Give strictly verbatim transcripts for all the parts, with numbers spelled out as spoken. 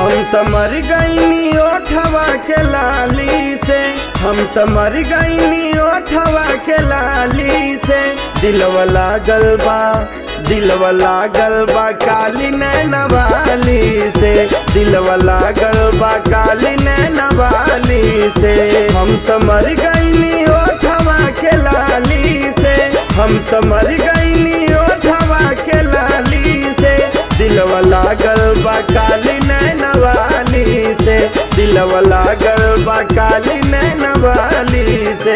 हम त मर गईनी ओठवा के लाली से, हम त मर गईनी ओठवा के लाली से। दिलवा लागल बा, दिलवा लागल बा काली नैना वाली से, दिलवा लागल बा काली नैना वाली से। हम त मर गईनी ओठवा के लाली से, हम त मर गईनी ओठवा के लाली से। दिलवा लागल बा काली नैना वाली से, दिलवा लागल बा काली नैना वाली से।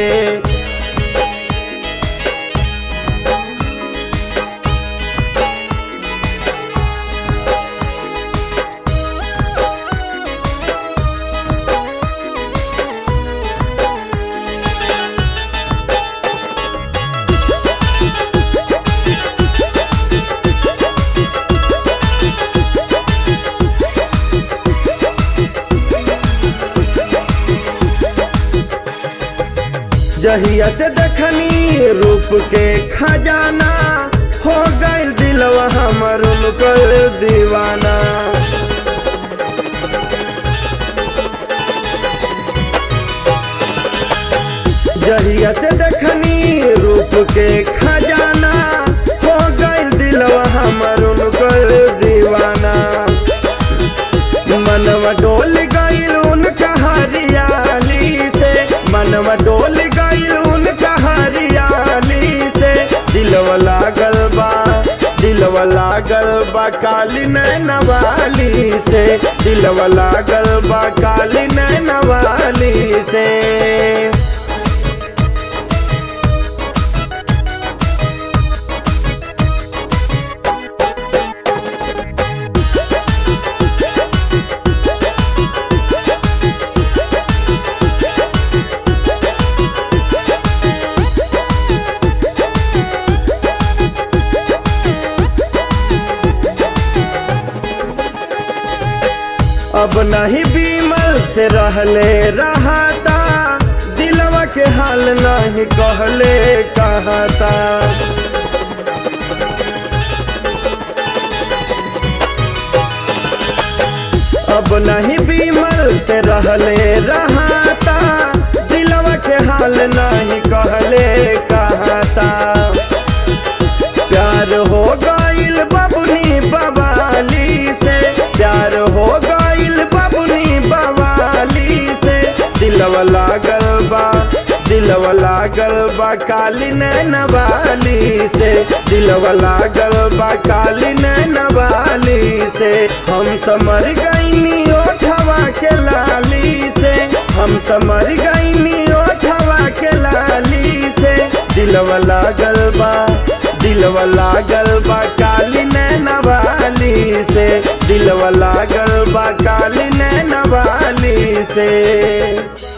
जहिया से देखनी रूप के खजाना, हो गई दिलवा हमर उनकर दीवाना। जहिया से देखनी रूप के खजाना, हो गई दिलवा हमर उनकर दीवाना। मनवा डोल गईल उनका हरियाली से, मनवा डोल गईल उनका हरियाली से। दिलवा लागल बा, दिलवा लागल बा काली नैना वाली से, दिलवा लागल बा काली नैना वाली से। अब नहीं बीमल से रहले रहता, दिलवा के हाल नहीं कहले कहता। अब नहीं बीमल से रहले रहता, दिलवा के हाल नहीं कहले कहता। प्यार हो गईल बबुनी बवाली से, प्यार हो गईल बबुनी बवाली से। दिलवा लागल बा, दिलवा लागल बा काली नैना वाली से, दिलवा लागल बा काली नैना वाली से। हम त मर गईनी ओठवा के लाली से, हम त मर गईनी ओठवा के लाली से। दिलवा लागल बा, दिलवा लागल बा काली नैना वाली से, दिलवा लागल बा काली नैना वाली से।